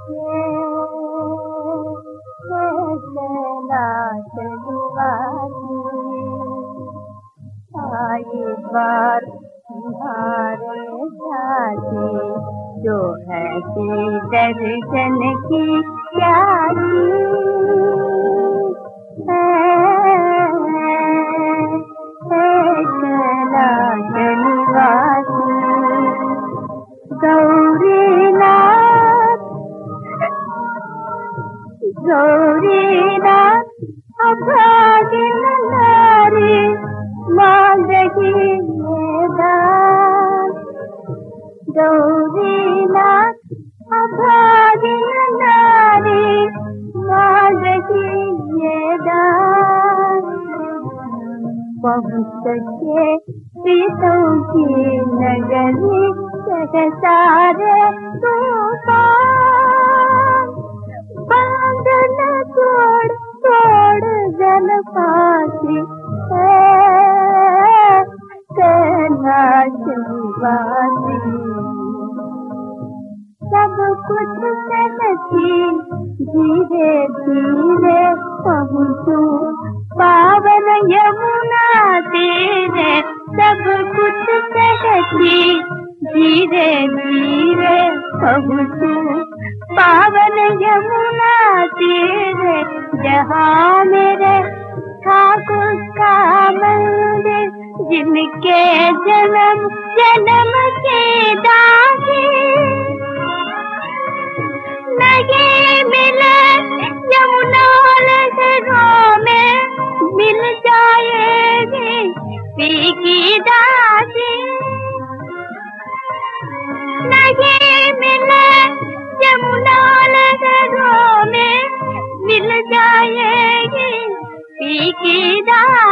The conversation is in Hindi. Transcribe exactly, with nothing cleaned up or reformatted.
इस बार तुम्हारे साथी जो है दर्शन की प्यारी गौरीनाथ गौरीनाथ अभागिन नारी मांग रही दान गौरीनाथ अभागिन नारी मांग रही दान पहुँच सके सीतों की नगरी सारे तूफान बांधन तोड़ तोड़ जल फांसी कैलाशवासी सब कुछ सहती धीरे धीरे पहुँचूं पावन यमुना तीरे सब कुछ सहती धीरे धीरे पहुँचूं पावन यमुना तीरे जहाँ मेरे ठाकुर का मंदिर जिनके जन्म जन्म के दागी लगे मिले यमुना लहरों में मिल जाएगी पी की दादी लगे मिले यमुना लहरों में मिल जाएगी पी की दादी